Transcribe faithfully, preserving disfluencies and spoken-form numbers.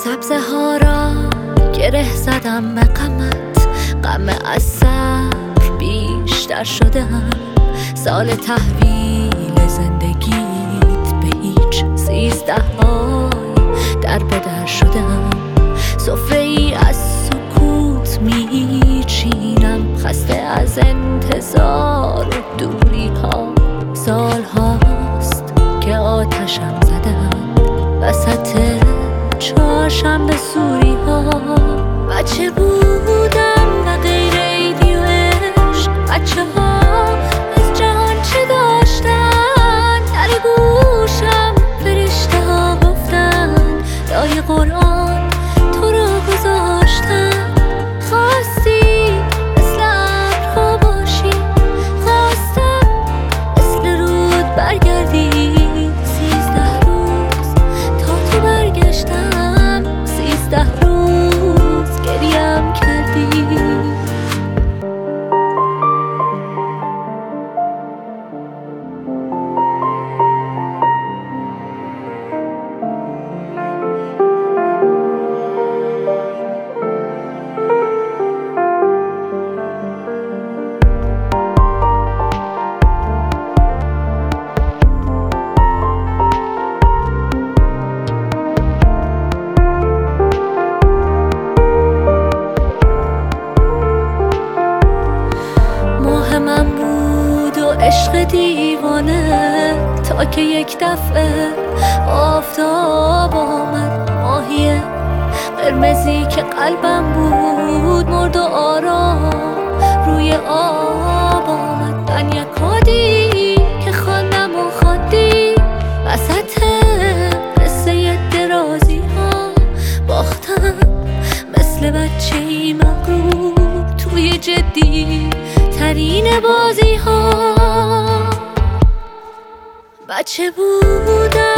سبزه ها را گره زدم به غمت، غم از صبر بیشتر شدم. سال تحویل زندگیت به هیچ سیزده های در به در شدم. سفره ای از سکوت می چینم، خسته از انتظار و دوری ها. سال هاست که آتشم زدم وسط چهارشنبه سوری ها. بچه بودم و غیر ایدی و عشق، بچه ها از جهان چه داشتن؟ در گوشم فرشته ها گفتن لای قرآن تو را گذاشتن. خواستی مثل ابرها باشی، خواستم مثل رود برگردی. سیزده روز تا تو برگشتم، سیزده روز گریم کردی. من بود و عشق دیوانه، تا که یک دفعه آفتاب آمد. ماهی قرمزی که قلبم بود مرد و آرام روی آب آمد. من یک کادی که خواندم و خواندی وسط قصه درازی ها. باختم مثل بچه ای مغرور توی جدی ترین بازی ها. بچه بودم